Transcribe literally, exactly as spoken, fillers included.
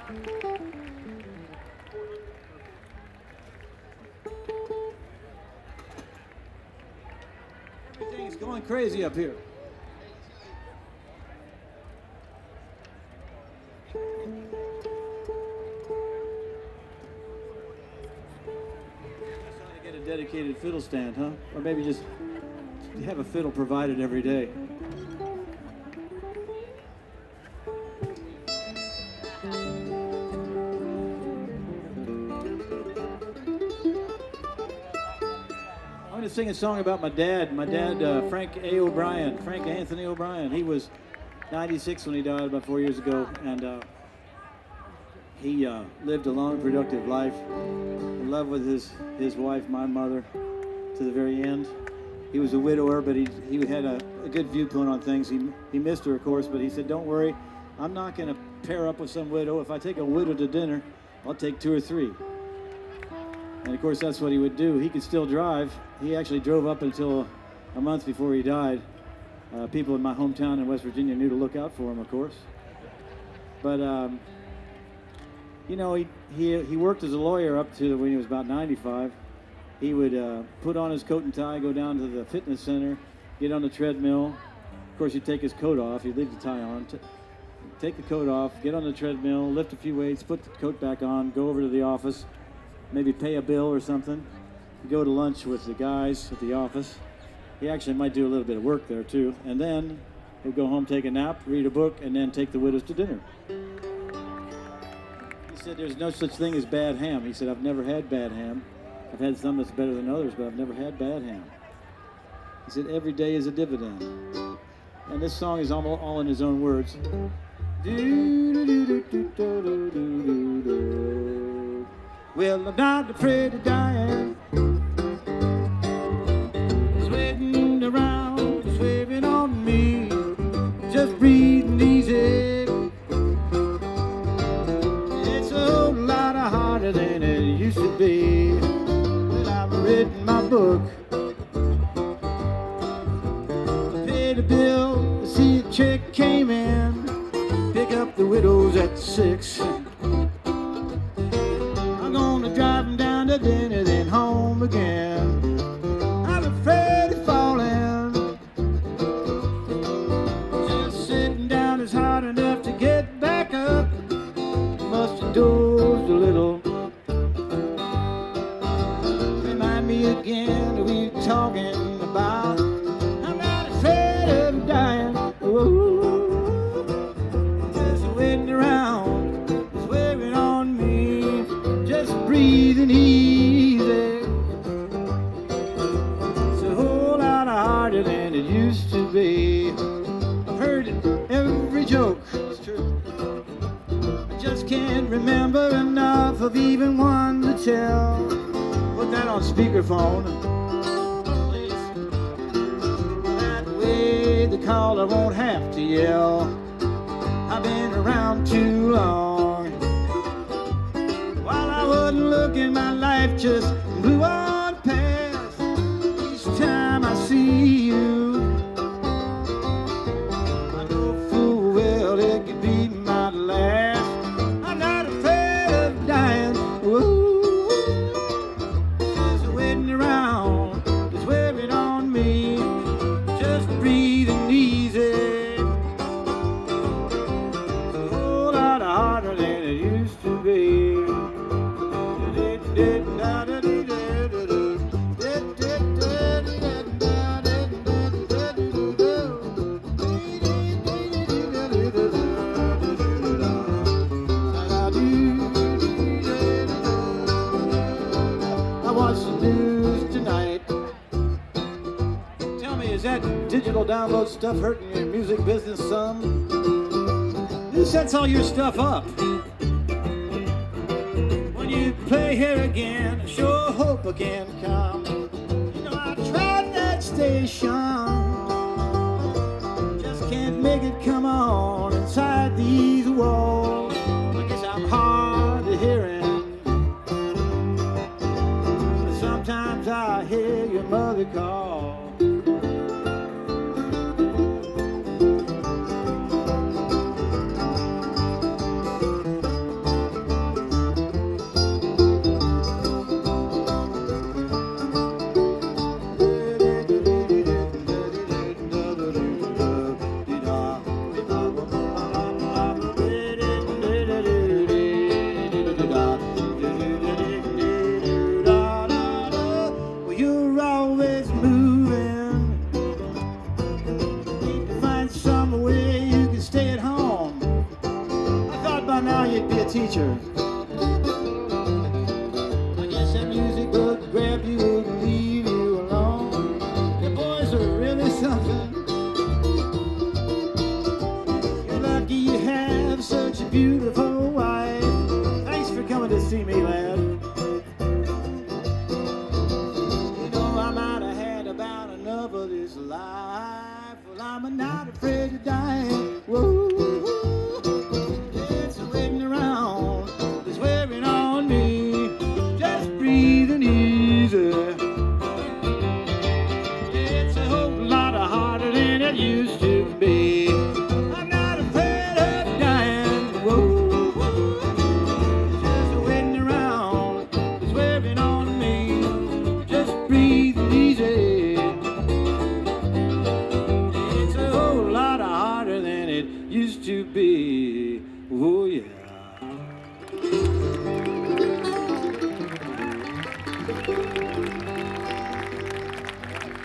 Everything's going crazy up here. Get a dedicated fiddle stand, huh? Or maybe just have a fiddle provided every day. I'm going to sing a song about my dad. My dad, uh, Frank A. O'Brien, Frank Anthony O'Brien. He was ninety-six when he died about four years ago, and uh, he uh, lived a long, productive life. In love with his, his wife, my mother, to the very end. He was a widower, but he he had a, a good viewpoint on things. He he missed her, of course, but he said, "Don't worry, I'm not going to pair up with some widow. If I take a widow to dinner, I'll take two or three." And of course, that's what he would do. He could still drive. He actually drove up until a month before he died. Uh, people in my hometown in West Virginia knew to look out for him, of course. But um, you know, he, he he worked as a lawyer up to when he was about ninety-five. He would uh, put on his coat and tie, go down to the fitness center, get on the treadmill. Of course, he'd take his coat off. He'd leave the tie on. T- take the coat off, get on the treadmill, lift a few weights, put the coat back on, go over to the office, maybe pay a bill or something, go to lunch with the guys at the office. He actually might do a little bit of work there, too. And then he'd go home, take a nap, read a book, and then take the widows to dinner. He said there's no such thing as bad ham. He said, I've never had bad ham. I've had some that's better than others, but I've never had bad ham. He said, every day is a dividend. And this song is all, all in his own words. Well, I'm not afraid of dying. Sweating around, swearing on me. Just breathing easy. It's a whole lot harder than it used to be. Written my book. I paid a bill, see a check came in. Pick up the widows at six. I'm gonna drive them down to dinner, then home again. I'm afraid of falling. Just sitting down is hard enough to get back up. Must have dozed a little. Again, we were talking about I'm not afraid of dying. Ooh, just waiting around, swearing on me, just breathing easy. It's a whole lot harder than it used to be. I've heard every joke, it's true. I just can't remember enough of even one to tell. Put that on speakerphone, please. That way the caller won't have to yell. I've been around too long. While I wasn't looking, my life just blew on past. Each time I see you, I know full well it could be my last. I'm not afraid of dying. Whoa. Around, just wearing on me, just breathing easy. It's a whole lot harder than it used to be. I watched the news tonight. Tell me, is that digital download stuff hurting your music business some? Who sets all your stuff up? When you play here again, I sure hope I can come. You know, I tried that station, just can't make it come on inside these walls. I guess I'm hard of hearing. Sometimes I hear your mother call. by now you'd be a teacher. I guess that music would grab you and leave you alone. You boys are really something. You're lucky you have such a beautiful wife. Thanks for coming to see me, lad. You know I might have had about enough of this life. Well, I'm not afraid to die. Whoa. Used to be. I'm not afraid of dying. Whoa, just waiting around, it's wearing on me. Just breathe easy. It's a whole lot harder than it used to be. Oh yeah.